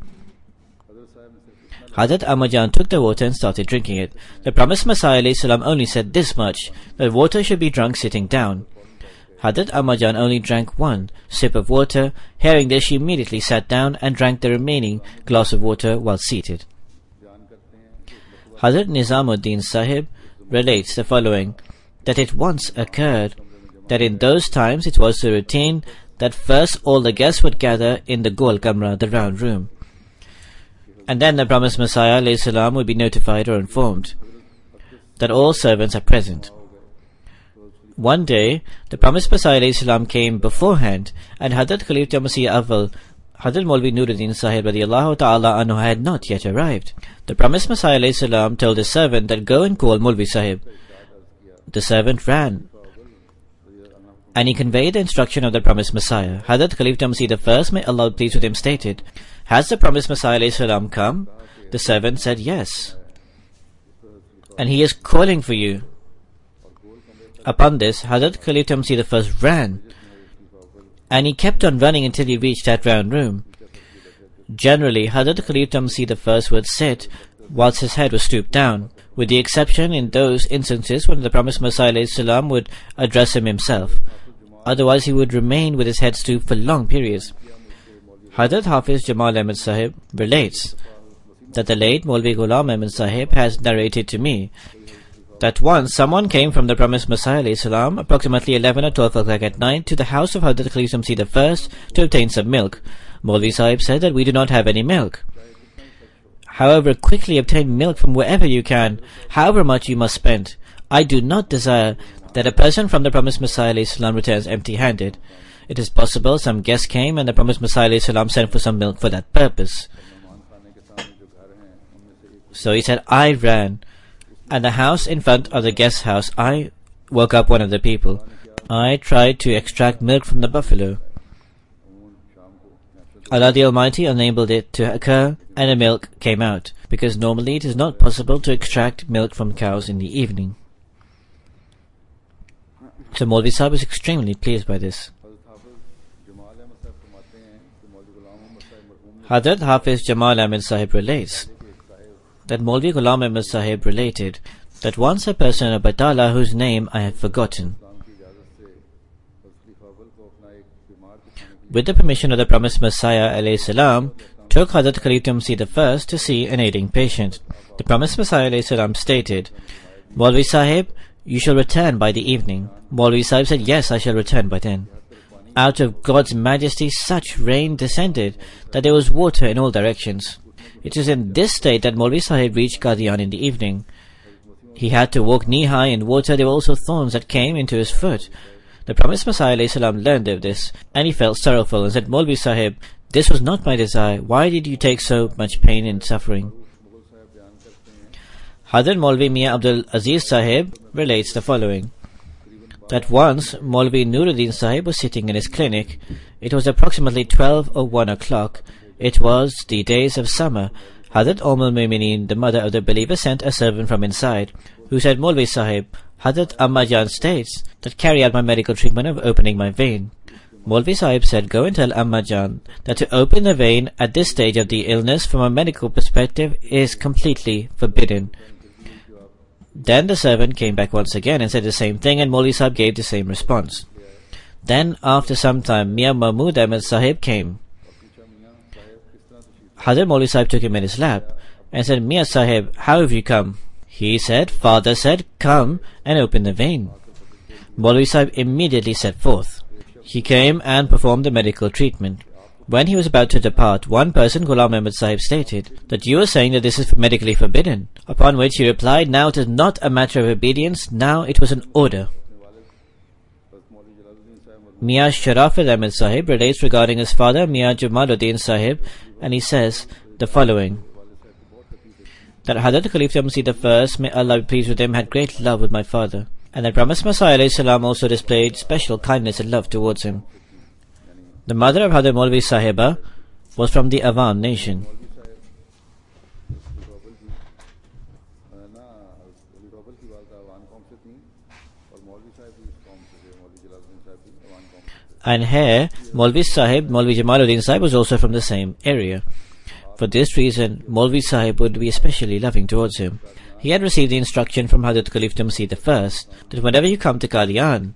Hazrat Amma Jan took the water and started drinking it. The promised Messiah alayhi salam only said this much, that water should be drunk sitting down. Hazrat Amma Jan only drank 1 sip of water. Hearing this, she immediately sat down and drank the remaining glass of water while seated. Hazrat Nizamuddin Sahib relates the following, that it once occurred that in those times it was the routine that first all the guests would gather in the Gol Kamra, the round room, and then the promised Messiah alayhi salam would be notified or informed that all servants are present. One day, the promised Messiah alayhi salam came beforehand, and Hazrat Khalifa Masih Awwal, Hazrat Maulvi Nuruddin Sahib radiyallahu ta'ala anhu had not yet arrived. The promised Messiah alayhi salam told his servant that go and call Maulvi Sahib. The servant ran, and he conveyed the instruction of the promised Messiah. Hazrat Khalifa Masih I, may Allah be pleased with him, stated, has the promised Messiah alayhi salam come? The servant said, yes, and he is calling for you. Upon this, Hazrat Khalifa Masih I ran, and he kept on running until he reached that round room. Generally, Hazrat Khalifa Masih I would sit whilst his head was stooped down, with the exception in those instances when the promised Messiah alayhi salam would address him himself. Otherwise, he would remain with his head stooped for long periods. Hazrat Hafiz Jamal Ahmad Sahib relates that the late Maulvi Ghulam Ahmad Sahib has narrated to me that once someone came from the promised Messiah alayhi salam approximately 11 or 12 o'clock at night to the house of Hazrat Khalifa Masih I to obtain some milk. Maulvi Sahib said that we do not have any milk. However, quickly obtain milk from wherever you can, however much you must spend. I do not desire that a person from the promised Messiah alayhi salam returns empty-handed. It is possible some guest came and the promised Messiah alayhi salam sent for some milk for that purpose. So he said, I ran, and the house in front of the guest's house, I woke up one of the people. I tried to extract milk from the buffalo. Allah the Almighty enabled it to occur, and the milk came out, because normally it is not possible to extract milk from cows in the evening. So Maulvi Sahib was extremely pleased by this. Hazrat Hafiz Jamal Ahmad Sahib relates that Maulvi Ghulam Ahmad Sahib related that once a person of Batala, whose name I have forgotten, with the permission of the promised Messiah alayhi salam, took Hazrat Khalifa Masih I to see an ailing patient. The promised Messiah alayhi salam stated, Maulvi Sahib, you shall return by the evening. Maulvi Sahib said, yes, I shall return by then. Out of God's majesty such rain descended that there was water in all directions. It is in this state that Maulvi Sahib reached Qadian in the evening. He had to walk knee-high in water. There were also thorns that came into his foot. The promised Messiah alayhi salam learned of this, and he felt sorrowful and said, Maulvi Sahib, this was not my desire. Why did you take so much pain and suffering? Hazrat Maulvi Mian Abdul Aziz Sahib relates the following, that once Maulvi Nuruddin Sahib was sitting in his clinic. It was approximately 12 or 1 o'clock. It was the days of summer. Hazrat Al-Mu'mineen, the mother of the believer, sent a servant from inside, who said, Maulvi Sahib, Hazrat Amma Jan states that carry out my medical treatment of opening my vein. Maulvi Sahib said, go and tell Amma Jan that to open the vein at this stage of the illness from a medical perspective is completely forbidden. Then the servant came back once again and said the same thing, and Maulvi Sahib gave the same response. Then after some time, Mian Mahmud Ahmad Sahib came. Hazrat Maulvi Sahib took him in his lap and said, Mian Sahib, how have you come? He said, Father said, come and open the vein. Maulvi Sahib immediately set forth. He came and performed the medical treatment. When he was about to depart, one person, Ghulam Ahmad Sahib, stated that you are saying that this is medically forbidden. Upon which he replied, now it is not a matter of obedience, now it was an order. Mian Sharafat Ahmad Sahib relates regarding his father, Mian Jamaluddin Sahib, and he says the following, that Hazrat Khalifa Masih I, may Allah be pleased with him, had great love with my father, and that Promised Messiah ﷺ also displayed special kindness and love towards him. The mother of Hazrat Maulvi Sahiba was from the Awan nation. And here, Maulvi Sahib, Maulvi Jamaluddin Sahib, was also from the same area. For this reason, Maulvi Sahib would be especially loving towards him. He had received the instruction from Hazrat Khalifa Masih I that whenever you come to Qadian,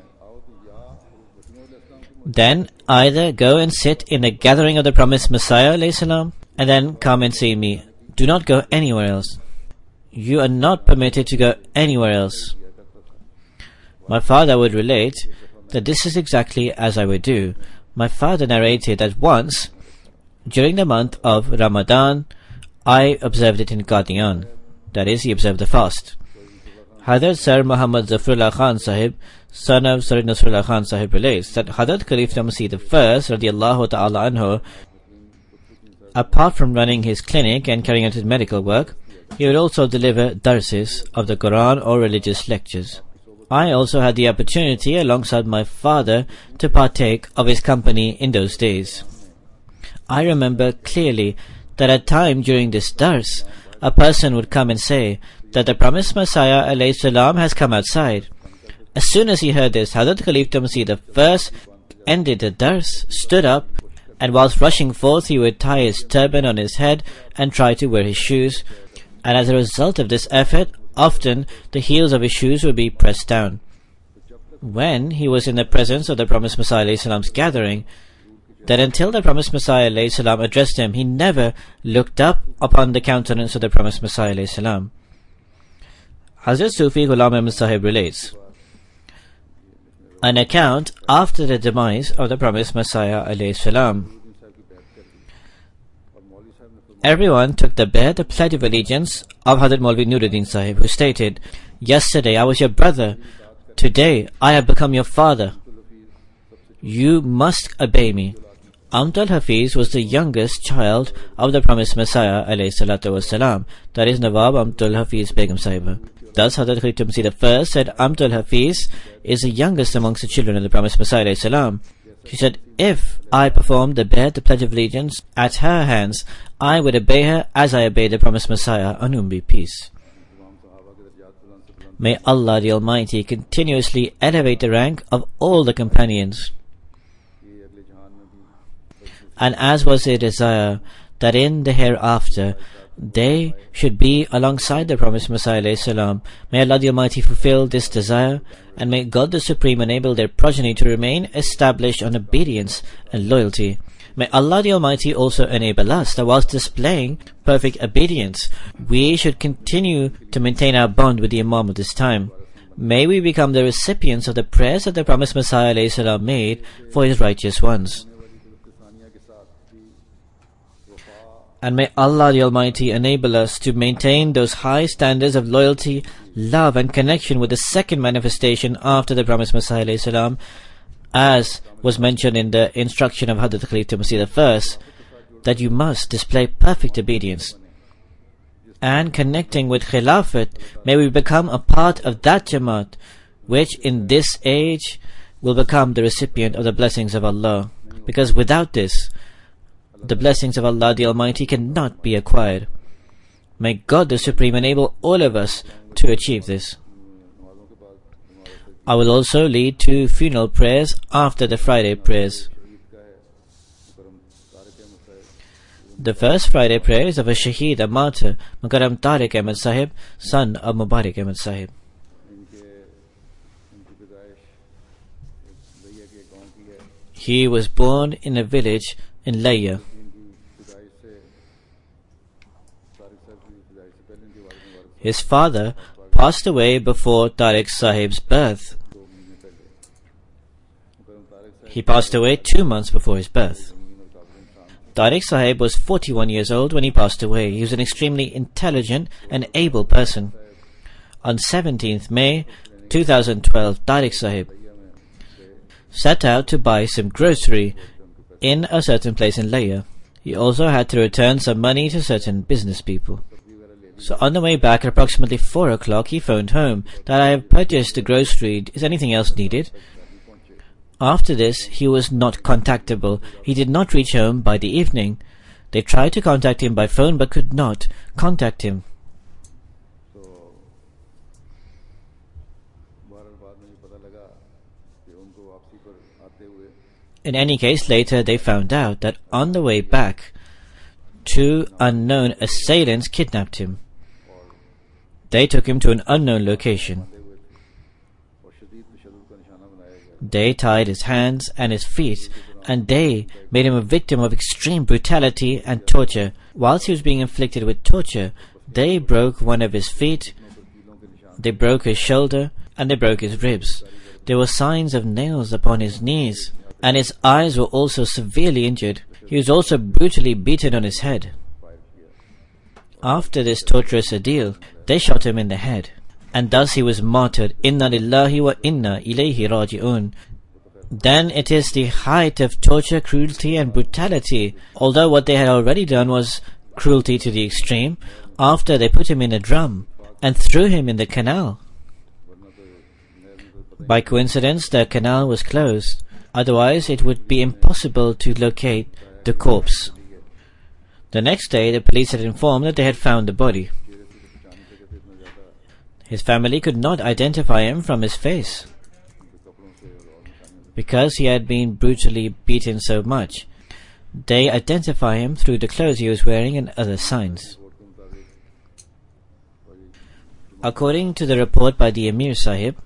then either go and sit in the gathering of the Promised Messiah ﷺ, and then come and see me. Do not go anywhere else. You are not permitted to go anywhere else. My father would relate that this is exactly as I would do. My father narrated that once, during the month of Ramadan, I observed it in Qadian. That is, he observed the fast. Hazrat Sir Muhammad Zafrullah Khan Sahib, son of Sir Nasrullah Khan Sahib, relates that Hazrat Khalifa Masih I, radiallahu ta'ala anhu, apart from running his clinic and carrying out his medical work, he would also deliver darses of the Quran or religious lectures. I also had the opportunity, alongside my father, to partake of his company in those days. I remember clearly that at time during this dars, a person would come and say that the Promised Messiah ﷺ has come outside. As soon as he heard this, Hazrat Khalifa Masih I ended the dars, stood up, and whilst rushing forth, he would tie his turban on his head and try to wear his shoes. And as a result of this effort, often the heels of his shoes would be pressed down. When he was in the presence of the Promised Messiah ﷺ's gathering, that until the Promised Messiah ﷺ addressed him, he never looked up upon the countenance of the Promised Messiah ﷺ. Hazrat Sufi Ghulam Ahmad Sahib relates an account after the demise of the Promised Messiah ﷺ. Everyone took the bayat, the pledge of allegiance of Hazrat Maulvi Nuruddin Sahib, who stated, yesterday I was your brother, today I have become your father. You must obey me. Amtul Hafiz was the youngest child of the Promised Messiah ﷺ, that is Nawab Amtul Hafiz Begum Sahiba. Thus Hazrat Khalifa Masih I said Amtul Hafiz is the youngest amongst the children of the Promised Messiah ﷺ. She said, if I performed the bayat, the pledge of allegiance, at her hands, I would obey her as I obeyed the Promised Messiah, on whom be peace. May Allah the Almighty continuously elevate the rank of all the companions. And as was their desire, that in the hereafter they should be alongside the Promised Messiah ﷺ. May Allah the Almighty fulfill this desire, and may God the Supreme enable their progeny to remain established on obedience and loyalty. May Allah the Almighty also enable us that whilst displaying perfect obedience, we should continue to maintain our bond with the Imam of this time. May we become the recipients of the prayers that the Promised Messiah ﷺ made for his righteous ones. And may Allah the Almighty enable us to maintain those high standards of loyalty, love and connection with the second manifestation after the Promised Messiah ﷺ, as was mentioned in the instruction of Hazrat Khalifa Masih I, that you must display perfect obedience. And connecting with Khilafat, may we become a part of that Jamaat, which in this age will become the recipient of the blessings of Allah. Because without this, the blessings of Allah the Almighty cannot be acquired. May God the Supreme enable all of us to achieve this. I will also lead 2 funeral prayers after the Friday prayers. The first Friday prayer is of a Shaheed, a martyr, Mukarram Tariq Ahmad Sahib, son of Mubarak Ahmad Sahib. He was born in a village in Laya. His father passed away before Tariq Sahib's birth. He passed away 2 months before his birth. Tariq Sahib was 41 years old when he passed away. He was an extremely intelligent and able person. On 17th May 2012, Tariq Sahib set out to buy some grocery in a certain place in Laya. He also had to return some money to certain business people. So on the way back at approximately 4 o'clock, he phoned home that I have purchased the grocery. Is anything else needed? After this, he was not contactable. He did not reach home by the evening. They tried to contact him by phone but could not contact him. In any case, later they found out that on the way back, 2 unknown assailants kidnapped him. They took him to an unknown location. They tied his hands and his feet, and they made him a victim of extreme brutality and torture. Whilst he was being inflicted with torture, they broke one of his feet, they broke his shoulder, and they broke his ribs. There were signs of nails upon his knees, and his eyes were also severely injured. He was also brutally beaten on his head. After this torturous ordeal, they shot him in the head, and thus he was martyred. Inna lillahi wa inna ilayhi raji'un. Then it is the height of torture, cruelty and brutality. Although what they had already done was cruelty to the extreme, after they put him in a drum and threw him in the canal. By coincidence, the canal was closed. Otherwise, it would be impossible to locate the corpse. The next day, the police had informed that they had found the body. His family could not identify him from his face because he had been brutally beaten so much. They identify him through the clothes he was wearing and other signs. According to the report by the Emir Sahib,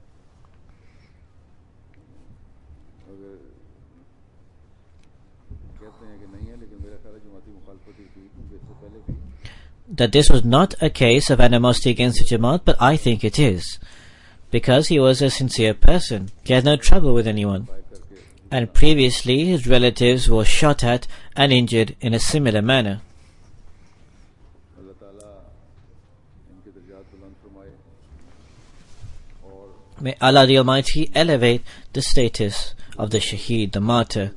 that this was not a case of animosity against the Jamaat, but I think it is, because he was a sincere person. He had no trouble with anyone, and previously his relatives were shot at and injured in a similar manner. May Allah the Almighty elevate the status of the Shaheed, the martyr.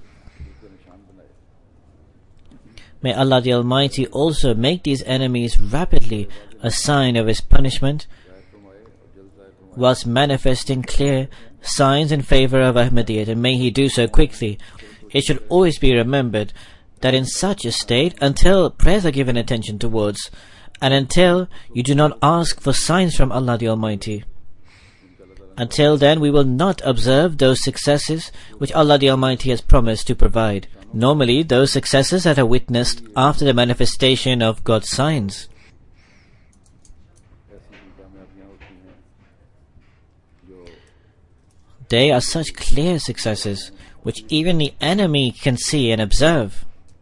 May Allah the Almighty also make these enemies rapidly a sign of His punishment, whilst manifesting clear signs in favor of Ahmadiyyat, and may He do so quickly. It should always be remembered that in such a state, until prayers are given attention towards, and until you do not ask for signs from Allah the Almighty, until then we will not observe those successes which Allah the Almighty has promised to provide. Normally, those successes that are witnessed after the manifestation of God's signs. They are such clear successes which even the enemy can see and observe.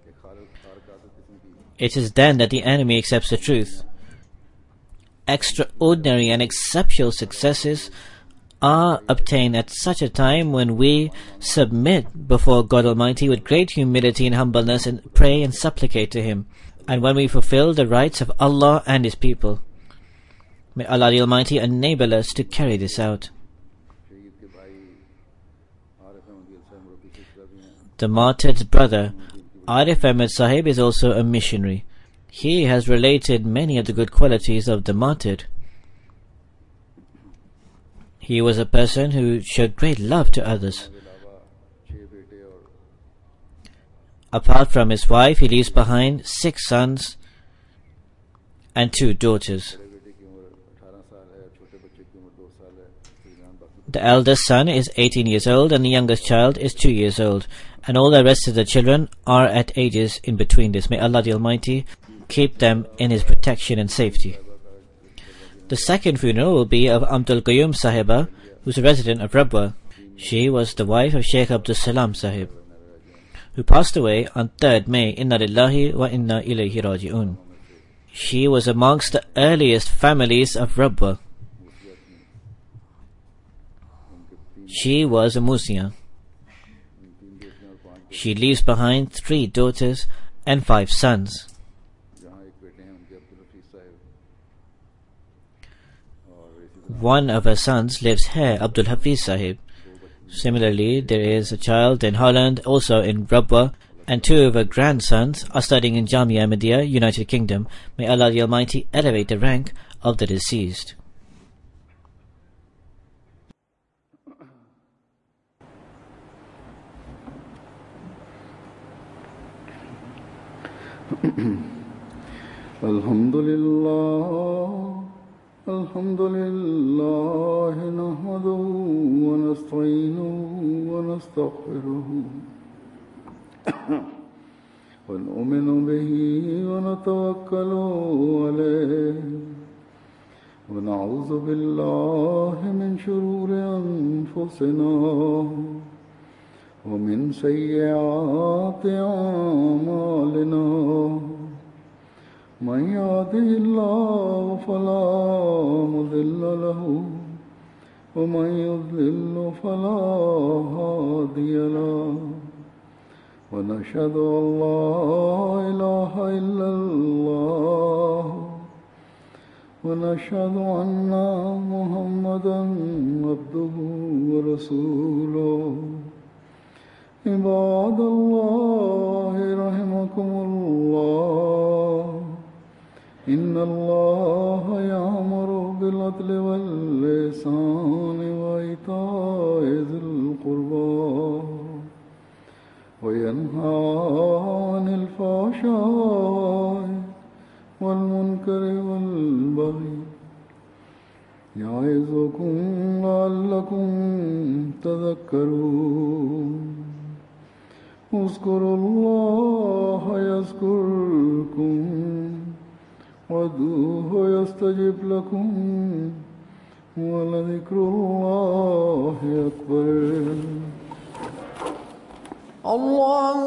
It is then that the enemy accepts the truth. Extraordinary and exceptional successes are obtained at such a time when we submit before God Almighty with great humility and humbleness and pray and supplicate to Him, and when we fulfill the rights of Allah and His people. May Allah the Almighty enable us to carry this out. The martyrd's brother, Arif Ahmed Sahib, is also a missionary. He has related many of the good qualities of the martyred. He was a person who showed great love to others. Apart from his wife, he leaves behind 6 sons and 2 daughters. The eldest son is 18 years old and the youngest child is 2 years old, and all the rest of the children are at ages in between this. May Allah the Almighty keep them in His protection and safety. The second funeral will be of Abdul Qayyum Sahiba, who is a resident of Rabwa. She was the wife of Sheikh Abdul Salam Sahib, who passed away on 3rd May. Inna lillahi wa inna ilayhi raji'un. She was amongst the earliest families of Rabwa. She was a Musia. She leaves behind 3 daughters and 5 sons. One of her sons lives here, Abdul Hafiz Sahib. Similarly, there is a child in Holland, also in Rabwa, and 2 of her grandsons are studying in Jamia Ahmadiyya, United Kingdom. May Allah the Almighty elevate the rank of the deceased. Alhamdulillah, nahmaduhu wa nasta'inuhu wa nastaghfiruhu wa nu'minu bihi wa natawakkalu alayhi wa na'udhu billahi min shururi anfusina wa min sayyiati a'malina. من يهده الله فلا مضل له ومن يضلل فلا هادي له ونشهد أن لا إله إلا الله ونشهد أن محمدا عبده ورسوله. عباد الله رحمكم الله، إن الله يأمر بالعدل والإحسان وإيتاء ذي القربى وينهى عن الفحشاء والمنكر والبغي يعظكم لعلكم تذكرون. اذكروا الله يذكركم وادعوه يستجب لكم ولذكر الله أكبر. الله